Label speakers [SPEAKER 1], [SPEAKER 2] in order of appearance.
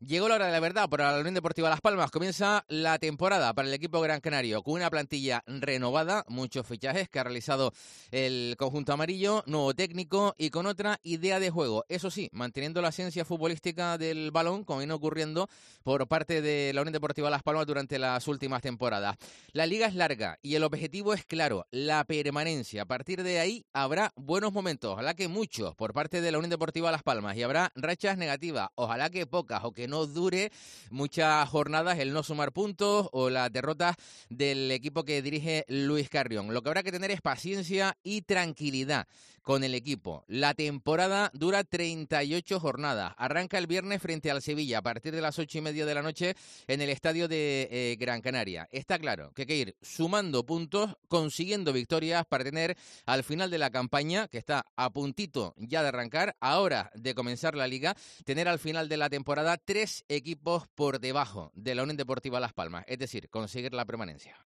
[SPEAKER 1] Llegó la hora de la verdad para la Unión Deportiva Las Palmas. Comienza la temporada para el equipo gran canario con una plantilla renovada, muchos fichajes que ha realizado el conjunto amarillo, nuevo técnico y con otra idea de juego. Eso sí, manteniendo la esencia futbolística del balón, como viene ocurriendo por parte de la Unión Deportiva Las Palmas durante las últimas temporadas. La liga es larga y el objetivo es claro, la permanencia. A partir de ahí habrá buenos momentos, ojalá que muchos por parte de la Unión Deportiva Las Palmas, y habrá rachas negativas, ojalá que pocas o que no dure muchas jornadas el no sumar puntos o las derrotas del equipo que dirige Luis Carrión. Lo que habrá que tener es paciencia y tranquilidad con el equipo. La temporada dura 38 jornadas. Arranca el viernes frente al Sevilla a partir de las 8:30 de la noche en el estadio de Gran Canaria. Está claro que hay que ir sumando puntos, consiguiendo victorias para tener al final de la campaña, que está a puntito ya de arrancar, ahora de comenzar la liga, tener al final de la temporada 3 equipos por debajo de la Unión Deportiva Las Palmas, es decir, conseguir la permanencia.